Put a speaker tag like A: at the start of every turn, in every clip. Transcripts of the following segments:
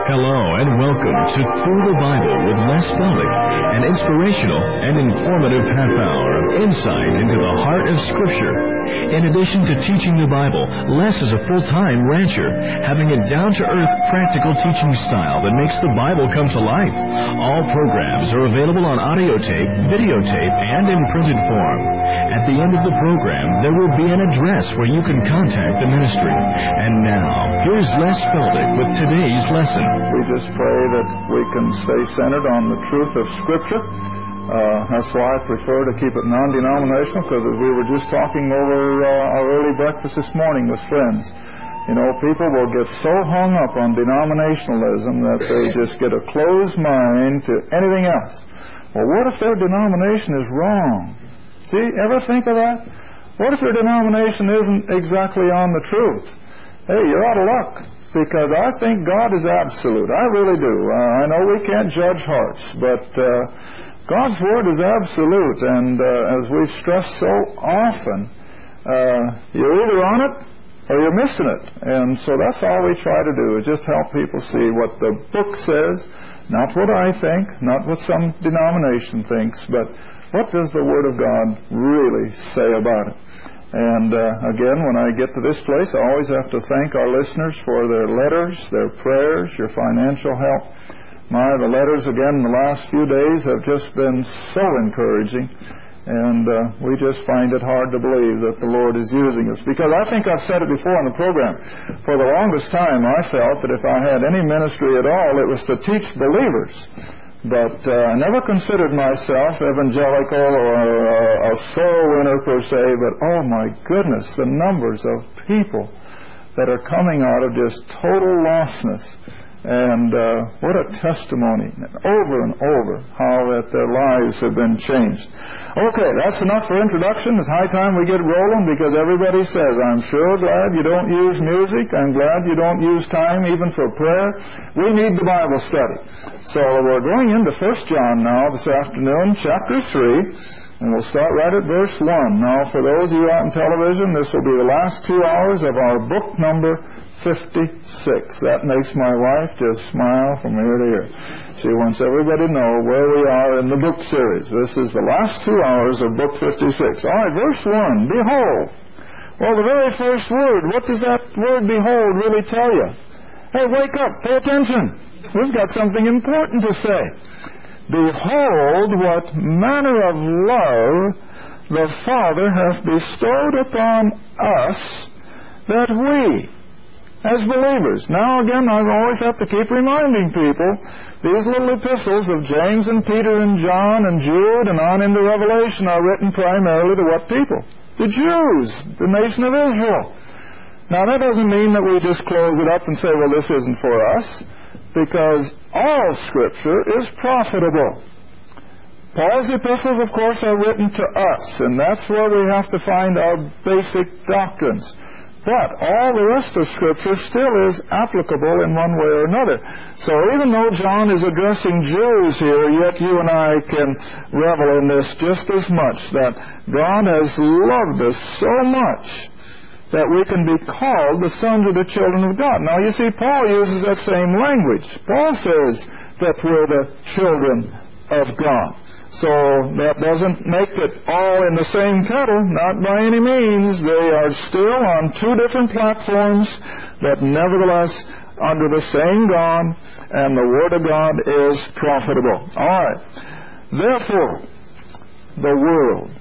A: Hello and welcome to Through the Bible with Les Feldick, an inspirational and informative half hour of insight into the heart of Scripture. In addition to teaching the Bible, Les is a full-time rancher, having a down-to-earth, practical teaching style that makes the Bible come to life. All programs are available on audio tape, videotape, and in printed form. At the end of the program, there will be an address where you can contact the ministry. And now, here's Les Feldick with today's lesson.
B: We just pray that we can stay centered on the truth of Scripture. That's why I prefer to keep it non-denominational, because as we were just talking over our early breakfast this morning with friends, you know, people will get so hung up on denominationalism that they just get a closed mind to anything else. Well, what if their denomination is wrong? See, ever think of that? What if your denomination isn't exactly on the truth? Hey, you're out of luck, because I think God is absolute. I really do. I know we can't judge hearts, but God's Word is absolute, and as we've stressed so often, you're either on it or you're missing it. And so that's all we try to do, is just help people see what the book says, not what I think, not what some denomination thinks, but what does the Word of God really say about it. And again, when I get to this place, I always have to thank our listeners for their letters, their prayers, your financial help. The letters, again, in the last few days have just been so encouraging, and we just find it hard to believe that the Lord is using us. Because I think I've said it before in the program, for the longest time I felt that if I had any ministry at all, it was to teach believers. But I never considered myself evangelical or a soul winner per se, but oh my goodness, the numbers of people that are coming out of just total lostness. And what a testimony, over and over, how that their lives have been changed. Okay, that's enough for introduction. It's high time we get rolling, because everybody says, I'm sure glad you don't use music. I'm glad you don't use time even for prayer. We need the Bible study. So we're going into 1 John now this afternoon, chapter 3. And we'll start right at verse 1. Now, for those of you out on television, this will be the last 2 hours of our book number 56. That makes my wife just smile from ear to ear. She wants everybody to know where we are in the book series. This is the last 2 hours of book 56. All right, verse 1, behold. Well, the very first word, what does that word behold really tell you? Hey, wake up, pay attention. We've got something important to say. Behold, what manner of love the Father hath bestowed upon us, that we, as believers. Now again, I always have to keep reminding people, these little epistles of James and Peter and John and Jude and on into Revelation are written primarily to what people? The Jews, the nation of Israel. Now that doesn't mean that we just close it up and say, well, this isn't for us, because all Scripture is profitable. Paul's epistles, of course, are written to us, and that's where we have to find our basic doctrines. But all the rest of Scripture still is applicable in one way or another. So even though John is addressing Jews here, yet you and I can revel in this just as much, that God has loved us so much that we can be called the sons of the children of God. Now, you see, Paul uses that same language. Paul says that we're the children of God. So that doesn't make it all in the same kettle, not by any means. They are still on two different platforms, but nevertheless under the same God, and the Word of God is profitable. All right. Therefore, the world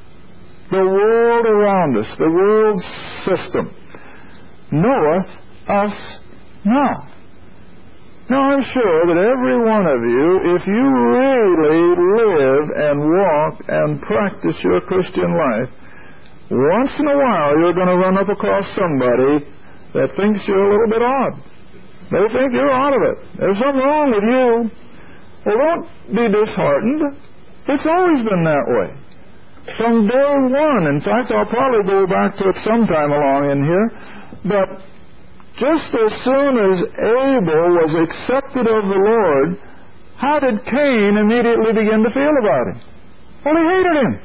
B: around us, the world's system, knoweth us not. Now, I'm sure that every one of you, if you really live and walk and practice your Christian life, once in a while you're going to run up across somebody that thinks you're a little bit odd. They think you're out of it. There's something wrong with you. Well, don't be disheartened. It's always been that way. From day one. In fact, I'll probably go back to it sometime along in here. But just as soon as Abel was accepted of the Lord, how did Cain immediately begin to feel about him? Well, he hated him.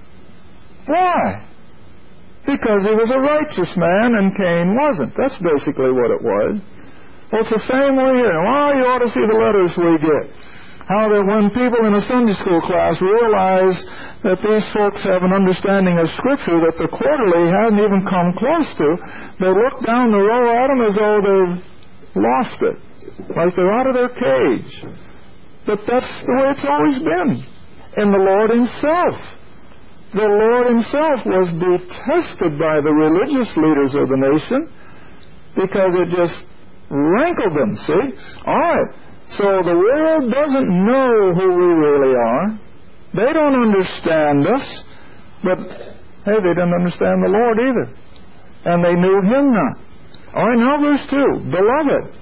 B: Why? Because he was a righteous man and Cain wasn't. That's basically what it was. Well, it's the same way here. Well, you ought to see the letters we get. How that when people in a Sunday school class realize that these folks have an understanding of Scripture that the quarterly hadn't even come close to, they look down the row at them as though they've lost it, like they're out of their cage. But that's the way it's always been. And the Lord Himself. The Lord Himself was detested by the religious leaders of the nation because it just rankled them, see? All right. So the world doesn't know who we really are. They don't understand us. But, hey, they didn't understand the Lord either. And they knew Him not. All right, now verse 2. Beloved,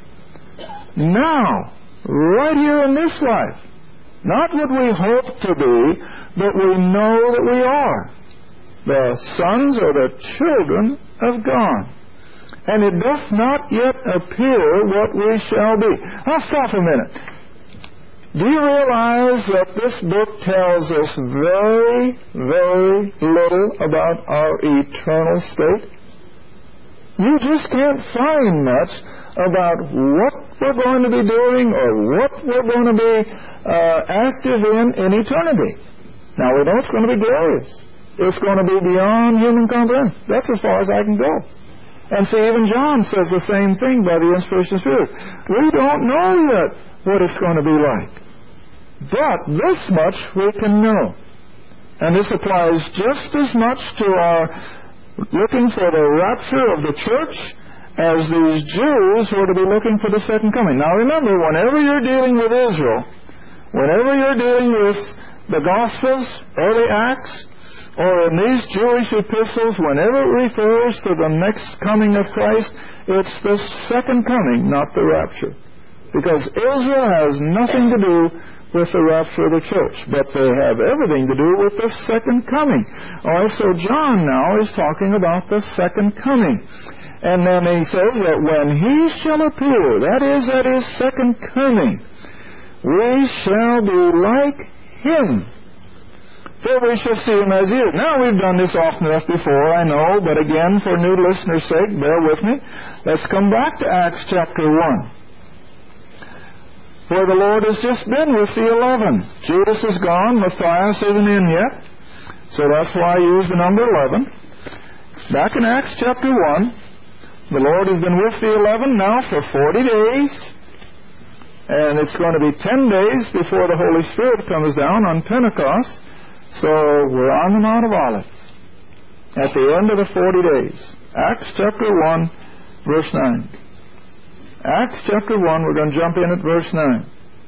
B: now, right here in this life, not what we hope to be, but we know that we are the sons or the children of God. And it doth not yet appear what we shall be. Now stop a minute. Do you realize that this book tells us very, very little about our eternal state? You just can't find much about what we're going to be doing or what we're going to be active in eternity. Now we know it's going to be glorious. It's going to be beyond human comprehension. That's as far as I can go. And see, even John says the same thing by the inspiration of Spirit. We don't know yet what it's going to be like. But this much we can know. And this applies just as much to our looking for the rapture of the church as these Jews were to be looking for the second coming. Now remember, whenever you're dealing with Israel, whenever you're dealing with the Gospels, early Acts, or in these Jewish epistles, whenever it refers to the next coming of Christ, it's the second coming, not the rapture. Because Israel has nothing to do with the rapture of the church, but they have everything to do with the second coming. All right, so John now is talking about the second coming. And then he says that when He shall appear, that is at His second coming, we shall be like Him, for we shall see Him as He is. Now, we've done this often enough before, I know, but again, for new listeners' sake, bear with me. Let's come back to Acts chapter 1, where the Lord has just been with the 11. Judas is gone, Matthias isn't in yet, so that's why I used the number 11. Back in Acts chapter 1, the Lord has been with the 11 now for 40 days, and it's going to be 10 days before the Holy Spirit comes down on Pentecost. So we're on the Mount of Olives at the end of the 40 days. Acts chapter 1, verse 9. Acts chapter 1, we're going to jump in at verse 9.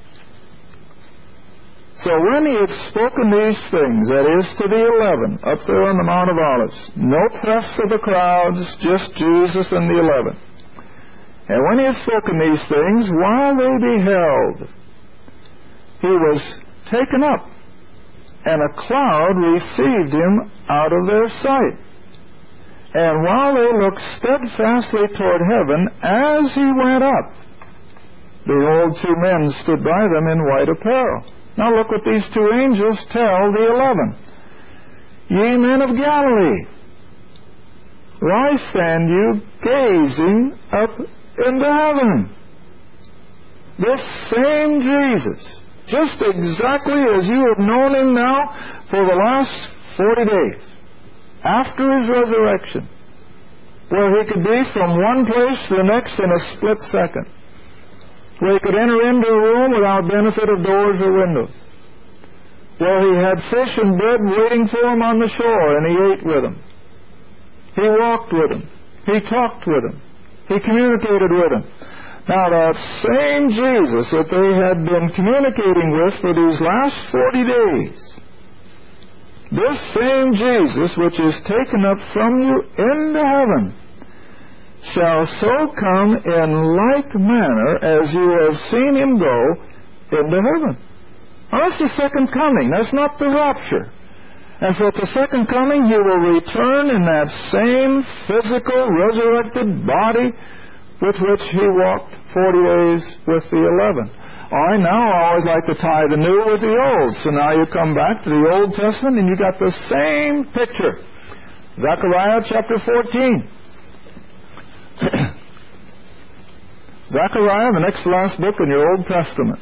B: So when He had spoken these things, that is to the 11, up there on the Mount of Olives, no press of the crowds, just Jesus and the 11. And when He had spoken these things, while they beheld, He was taken up, and a cloud received Him out of their sight. And while they looked steadfastly toward heaven, as He went up, behold, 2 men stood by them in white apparel. Now look what these 2 angels tell the 11. Ye men of Galilee, why stand you gazing up into heaven? This same Jesus, just exactly as you have known Him now for the last 40 days, after His resurrection, where He could be from one place to the next in a split second, where He could enter into a room without benefit of doors or windows, where He had fish and bread waiting for Him on the shore, and He ate with them. He walked with them. He talked with them. He communicated with them. Now, that same Jesus that they had been communicating with for these last 40 days, this same Jesus which is taken up from you into heaven, shall so come in like manner as you have seen Him go into heaven. Now, that's the second coming. That's not the rapture. And so at the second coming, He will return in that same physical, resurrected body with which He walked 40 days with the 11. All right, now I always like to tie the new with the old. So now you come back to the Old Testament and you got the same picture. Zechariah chapter 14. Zechariah, the next to last book in your Old Testament.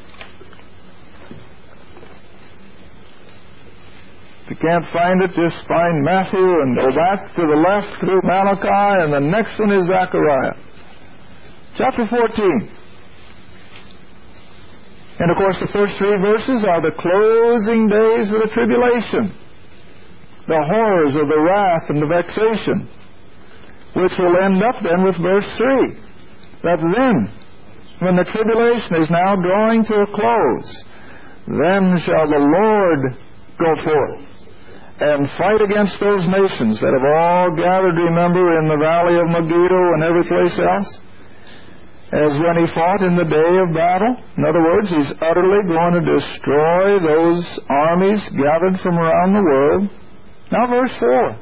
B: If you can't find it, just find Matthew and go back to the left through Malachi, and the next one is Zechariah. Chapter 14. And of course the first 3 verses are the closing days of the tribulation, the horrors of the wrath and the vexation, which will end up then with verse 3. That then, when the tribulation is now drawing to a close, then shall the Lord go forth and fight against those nations that have all gathered, remember, in the valley of Megiddo and every place else, as when he fought in the day of battle. In other words, he's utterly going to destroy those armies gathered from around the world. Now verse 4.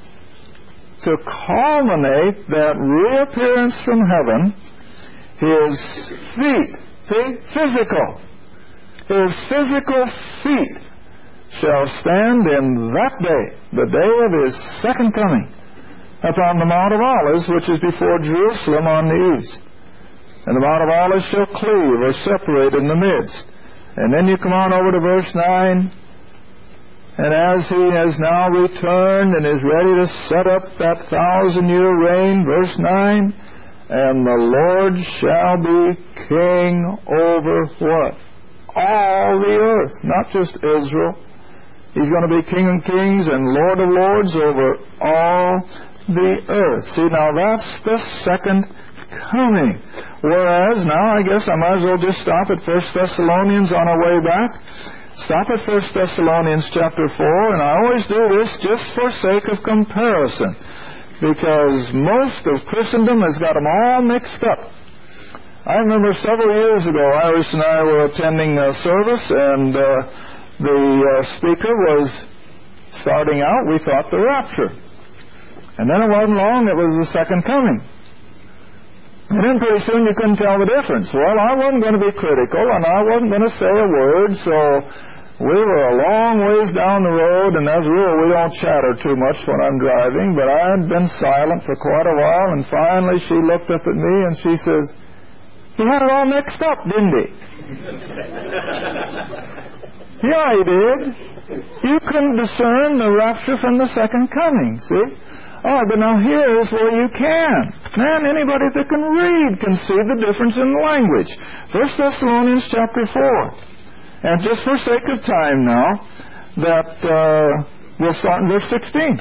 B: To culminate that reappearance from heaven, his feet, see, physical, his physical feet shall stand in that day, the day of his second coming, upon the Mount of Olives, which is before Jerusalem on the east. And the Mount of Olives shall cleave or separate in the midst. And then you come on over to verse 9. And as he has now returned and is ready to set up that 1,000-year reign, verse 9, and the Lord shall be king over what? All the earth, not just Israel. He's going to be King of Kings and Lord of Lords over all the earth. See, now that's the second coming. Whereas, now I guess I might as well just stop at 1 Thessalonians on our way back. Stop at 1 Thessalonians chapter 4, and I always do this just for sake of comparison, because most of Christendom has got them all mixed up. I remember several years ago, Iris and I were attending a service, and the speaker was starting out, we thought, the rapture. And then it wasn't long, it was the second coming. And then pretty soon you couldn't tell the difference. Well, I wasn't going to be critical, and I wasn't going to say a word, so we were a long ways down the road, and as a rule, we don't chatter too much when I'm driving, but I had been silent for quite a while, and finally she looked up at me and she says, "He had it all mixed up, didn't he?" Yeah, he did. You couldn't discern the rapture from the second coming, see? Oh, but now here's where you can. Man, anybody that can read can see the difference in language. 1 Thessalonians chapter 4. And just for sake of time now, that we'll start in verse 16.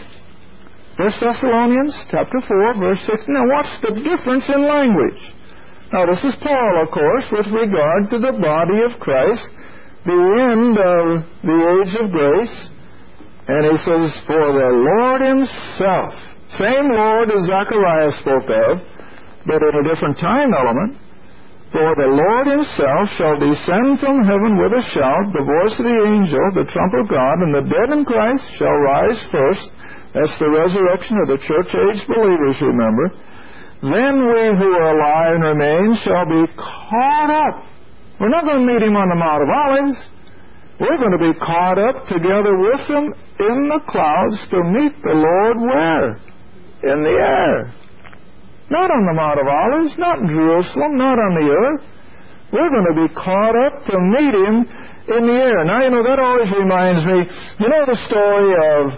B: 1 Thessalonians chapter 4, verse 16. Now what's the difference in language? Now this is Paul, of course, with regard to the body of Christ, the end of the age of grace. And he says, for the Lord himself, same Lord as Zechariah spoke of, but in a different time element, for the Lord himself shall descend from heaven with a shout, the voice of the angel, the trump of God, and the dead in Christ shall rise first. That's the resurrection of the church-age believers, remember. Then we who are alive and remain shall be caught up. We're not going to meet him on the Mount of Olives. We're going to be caught up together with him in the clouds to meet the Lord where? In the air. Not on the Mount of Olives, not in Jerusalem, not on the earth. We're going to be caught up to meet him in the air. Now, you know, that always reminds me, you know the story of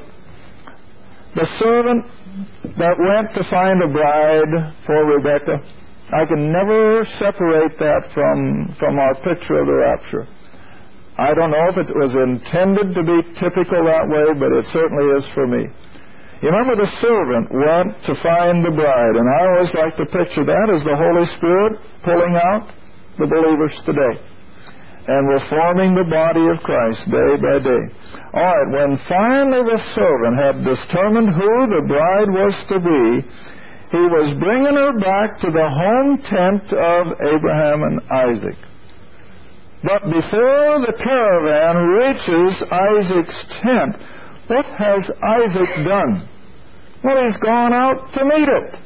B: the servant that went to find a bride for Rebekah? I can never separate that from our picture of the rapture. I don't know if it was intended to be typical that way, but it certainly is for me. You remember the servant went to find the bride, and I always like to picture that as the Holy Spirit pulling out the believers today. And we're forming the body of Christ day by day. All right, when finally the servant had determined who the bride was to be, he was bringing her back to the home tent of Abraham and Isaac. But before the caravan reaches Isaac's tent, what has Isaac done? Well, he's gone out to meet it.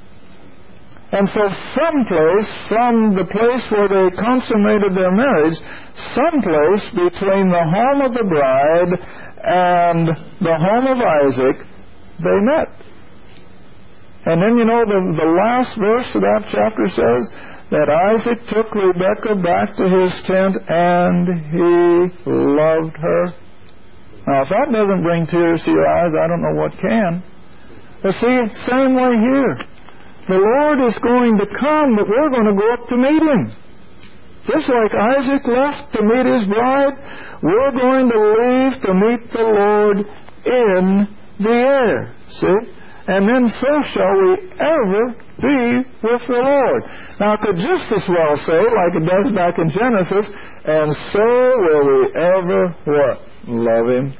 B: And so someplace from the place where they consummated their marriage, someplace between the home of the bride and the home of Isaac, they met. And then, you know, the last verse of that chapter says that Isaac took Rebekah back to his tent and he loved her. Now, if that doesn't bring tears to your eyes, I don't know what can. But see, same way here. The Lord is going to come, but we're going to go up to meet Him. Just like Isaac left to meet his bride, we're going to leave to meet the Lord in the air. See? And then so shall we ever be with the Lord. Now, it could just as well say, like it does back in Genesis, and so will we ever what? Love Him.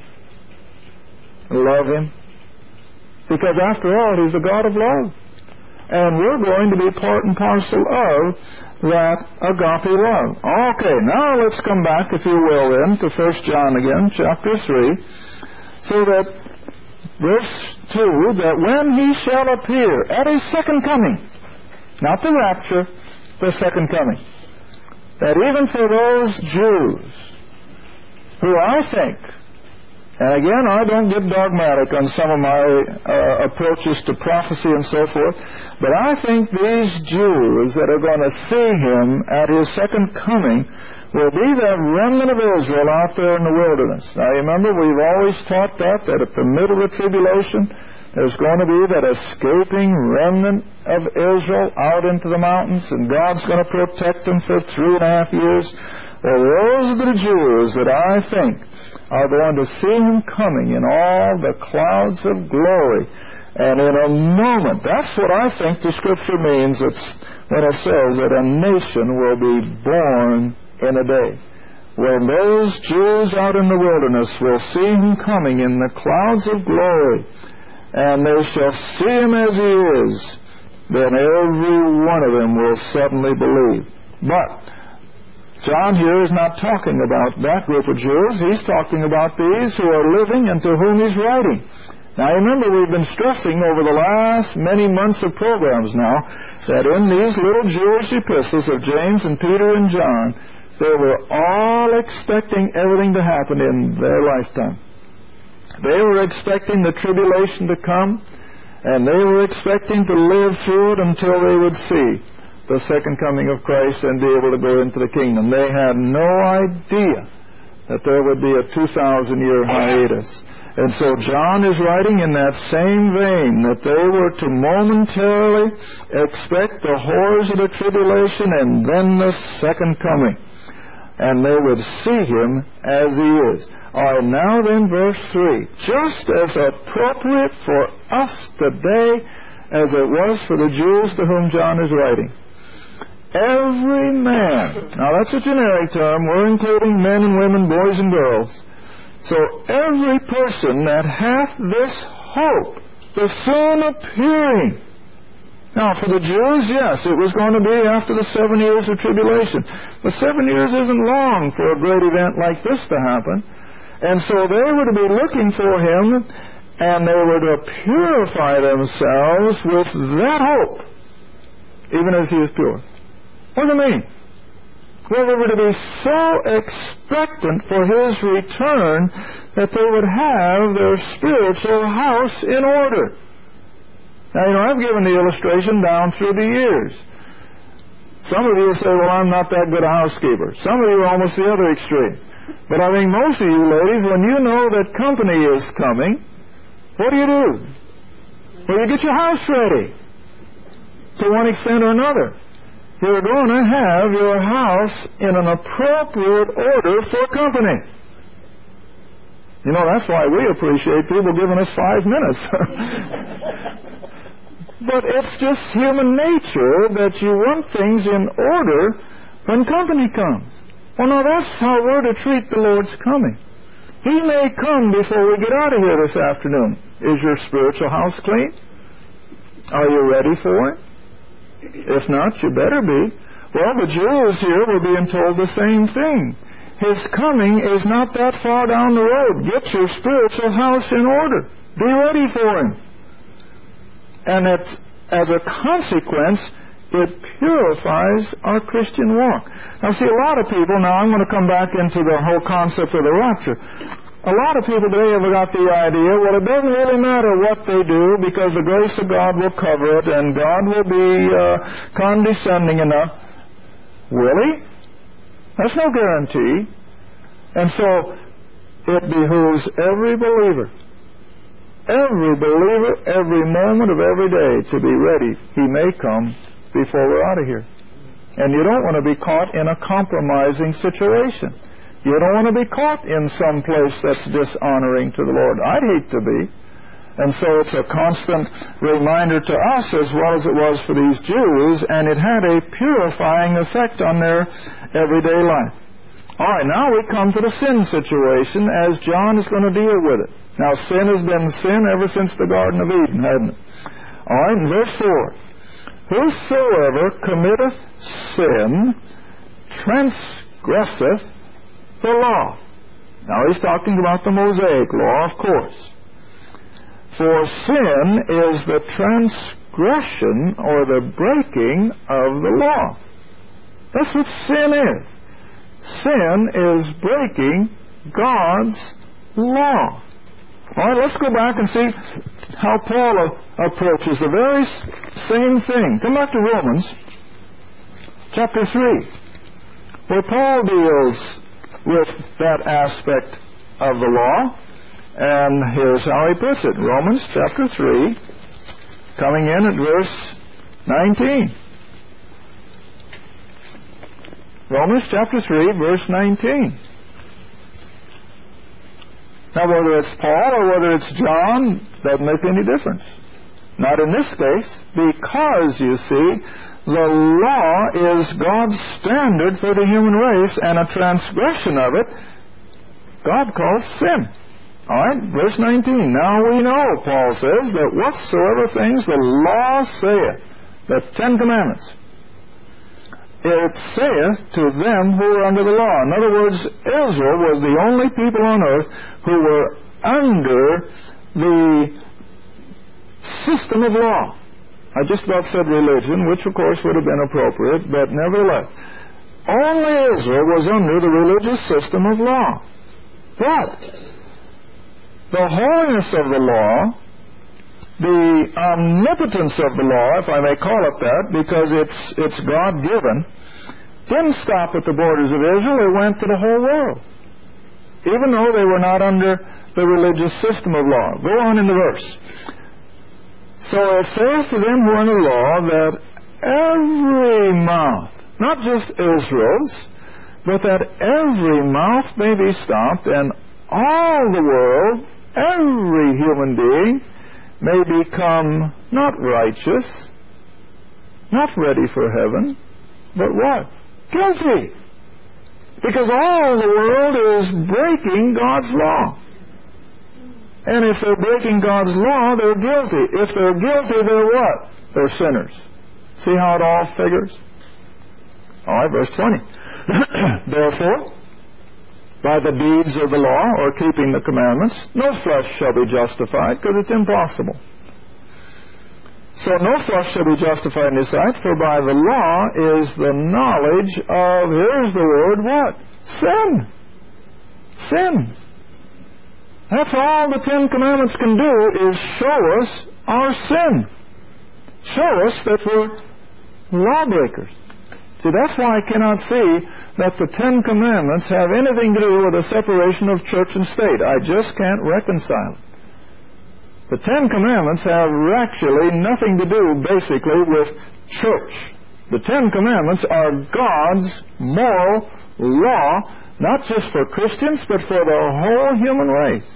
B: Love Him. Because after all, He's a God of love. And we're going to be part and parcel of that agape love. Okay, now let's come back, if you will, then, to 1 John again, chapter 3. So that, verse 2, that when He shall appear at His second coming, not the rapture, the second coming, that even for those Jews who I think, and again, I don't get dogmatic on some of my approaches to prophecy and so forth, but I think these Jews that are going to see Him at His second coming will be that remnant of Israel out there in the wilderness. Now, you remember, we've always taught that at the middle of the tribulation, there's going to be that escaping remnant of Israel out into the mountains, and God's going to protect them for 3.5 years. Well, those are the Jews that I think are going to see Him coming in all the clouds of glory. And in a moment, that's what I think the Scripture means when it says that a nation will be born in a day. When those Jews out in the wilderness will see Him coming in the clouds of glory, and they shall see Him as He is, then every one of them will suddenly believe. But John here is not talking about that group of Jews. He's talking about these who are living and to whom He's writing. Now, remember, we've been stressing over the last many months of programs now that in these little Jewish epistles of James and Peter and John, they were all expecting everything to happen in their lifetime. They were expecting the tribulation to come, and they were expecting to live through it until they would see the second coming of Christ and be able to go into the kingdom. They had no idea that there would be a 2,000-year hiatus. And so John is writing in that same vein that they were to momentarily expect the horrors of the tribulation and then the second coming. And they would see Him as He is. All right, now then, verse 3. Just as appropriate for us today as it was for the Jews to whom John is writing. Every man, now that's a generic term, we're including men and women, boys and girls. So every person that hath this hope, the soon appearing. Now for the Jews, yes, it was going to be after the 7 years of tribulation. But 7 years isn't long for a great event like this to happen. And so they were to be looking for Him, and they were to purify themselves with that hope, even as He is pure. What does it mean? Well, they were to be so expectant for His return that they would have their spiritual house in order. Now, I've given the illustration down through the years. Some of you say, well, I'm not that good a housekeeper. Some of you are almost the other extreme. But I think most of you ladies, when you know that company is coming, what do? Well, you get your house ready to one extent or another. You're going to have your house in an appropriate order for company. That's why we appreciate people giving us 5 minutes. But it's just human nature that you want things in order when company comes. Well, now that's how we're to treat the Lord's coming. He may come before we get out of here this afternoon. Is your spiritual house clean? Are you ready for it? If not, you better be. Well, the Jews here were being told the same thing. His coming is not that far down the road. Get your spiritual house in order. Be ready for Him. And as a consequence, it purifies our Christian walk. Now, see, a lot of people, now I'm going to come back into the whole concept of the rapture. A lot of people today have got the idea, well, it doesn't really matter what they do because the grace of God will cover it and God will be condescending enough. Will he? That's no guarantee. And so it behooves every believer, every moment of every day to be ready. He may come before we're out of here. And you don't want to be caught in a compromising situation. You don't want to be caught in some place that's dishonoring to the Lord. I'd hate to be. And so it's a constant reminder to us as well as it was for these Jews, and it had a purifying effect on their everyday life. All right, now we come to the sin situation as John is going to deal with it. Now, sin has been sin ever since the Garden of Eden, hasn't it? All right, in verse 4. Whosoever committeth sin transgresseth the law. Now, he's talking about the Mosaic law, of course. For sin is the transgression or the breaking of the law. That's what sin is. Sin is breaking God's law. All right, let's go back and see how Paul approaches the very same thing. Come back to Romans chapter 3, where Paul deals with that aspect of the law. And here's how he puts it. Romans chapter 3, coming in at verse 19. Romans chapter 3, verse 19. Now, whether it's Paul or whether it's John, doesn't make any difference. Not in this case, because, you see, the law is God's standard for the human race, and a transgression of it, God calls sin. All right, verse 19. Now we know, Paul says, that whatsoever things the law saith, the Ten Commandments, it saith to them who are under the law. In other words, Israel was the only people on earth who were under the system of law. I just about said religion, which of course would have been appropriate, but nevertheless, only Israel was under the religious system of law. But the holiness of the law, the omnipotence of the law, if I may call it that, because it's God-given, didn't stop at the borders of Israel. It went to the whole world, even though they were not under the religious system of law. Go on in the verse. So it says to them who are under the law that every mouth, not just Israel's, but that every mouth may be stopped, and all the world, every human being, may become not righteous, not ready for heaven, but what? Guilty. Because all the world is breaking God's law. And if they're breaking God's law, they're guilty. If they're guilty, they're what? They're sinners. See how it all figures? All right, verse 20. Therefore, by the deeds of the law, or keeping the commandments, no flesh shall be justified, because it's impossible. So no flesh shall be justified in his sight, for by the law is the knowledge of, here's the word, what? Sin. Sin. That's all the Ten Commandments can do, is show us our sin. Show us that we're lawbreakers. See, that's why I cannot see that the Ten Commandments have anything to do with the separation of church and state. I just can't reconcile it. The Ten Commandments have actually nothing to do, basically, with church. The Ten Commandments are God's moral law, not just for Christians, but for the whole human race.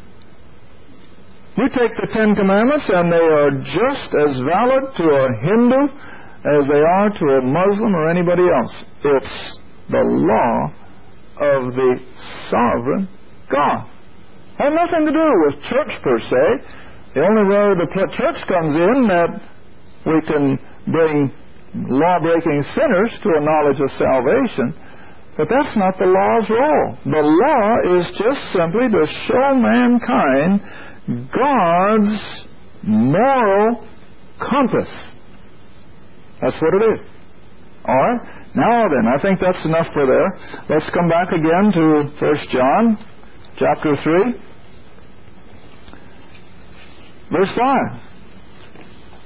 B: You take the Ten Commandments, and they are just as valid to a Hindu as they are to a Muslim or anybody else. It's the law of the sovereign God. Has nothing to do with church per se. The only way the church comes in that we can bring law-breaking sinners to a knowledge of salvation, but that's not the law's role. The law is just simply to show mankind God's moral compass. That's what it is. All right? Now then, I think that's enough for there. Let's come back again to 1 John chapter 3, verse 5.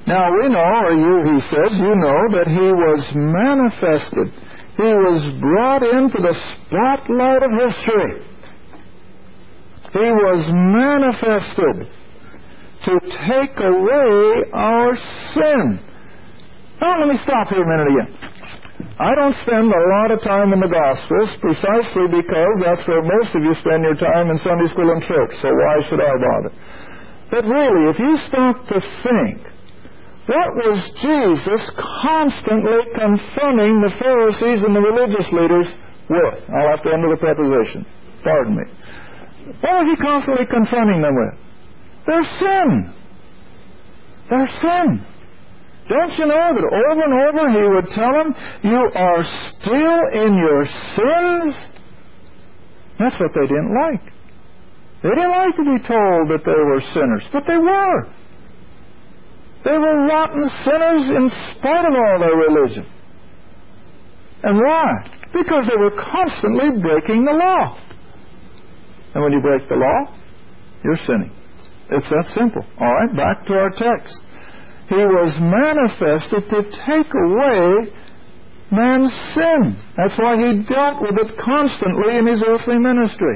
B: Now we know, or he says, you know, that he was manifested. He was brought into the spotlight of history. He was manifested to take away our sin. Now let me stop here a minute again. I don't spend a lot of time in the Gospels precisely because that's where most of you spend your time in Sunday school and church, so why should I bother? But really, if you stop to think, what was Jesus constantly confronting the Pharisees and the religious leaders with? I'll have to enter the preposition. Pardon me. What was he constantly confronting them with? Their sin. Their sin. Don't you know that over and over he would tell them, you are still in your sins? That's what they didn't like. They didn't like to be told that they were sinners, but they were. They were rotten sinners in spite of all their religion. And why? Because they were constantly breaking the law. And when you break the law, you're sinning. It's that simple. All right, back to our text. He was manifested to take away man's sin. That's why he dealt with it constantly in his earthly ministry.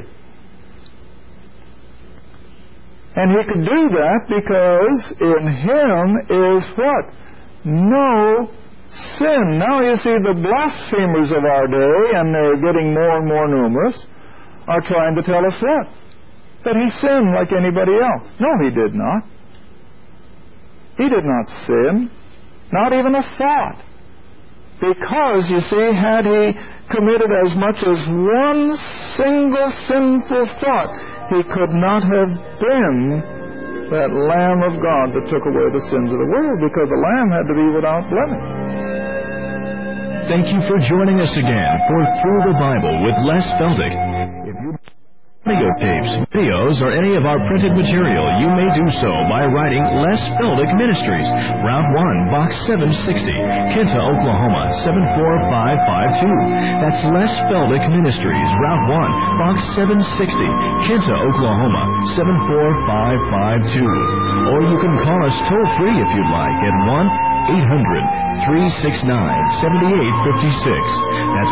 B: And he could do that because in him is what? No sin. Now you see, the blasphemers of our day, and they're getting more and more numerous, are trying to tell us what? That he sinned like anybody else. No, he did not. He did not sin. Not even a thought. Because, you see, had he committed as much as one single sinful thought, he could not have been that Lamb of God that took away the sins of the world, because the Lamb had to be without blemish.
A: Thank you for joining us again for Through the Bible with Les Feldick. If you audio tapes, videos, or any of our printed material, you may do so by writing Les Feldick Ministries, Route 1, Box 760, Kinta, Oklahoma, 74552. That's Les Feldick Ministries, Route 1, Box 760, Kinta, Oklahoma, 74552. Or you can call us toll-free if you'd like at 1-800-369-7856. That's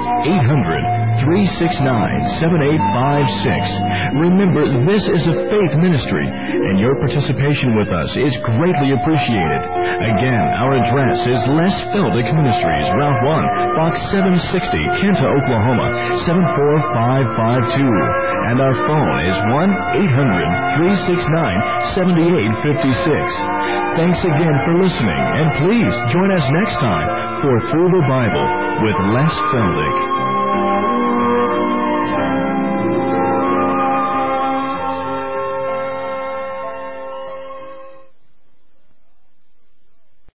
A: 1-800-369-7856. Remember, this is a faith ministry, and your participation with us is greatly appreciated. Again, our address is Les Feldick Ministries, Route 1, Box 760, Kinta, Oklahoma, 74552. And our phone is 1-800-369-7856. Thanks again for listening, and please join us next time for Through the Bible with Les Feldick.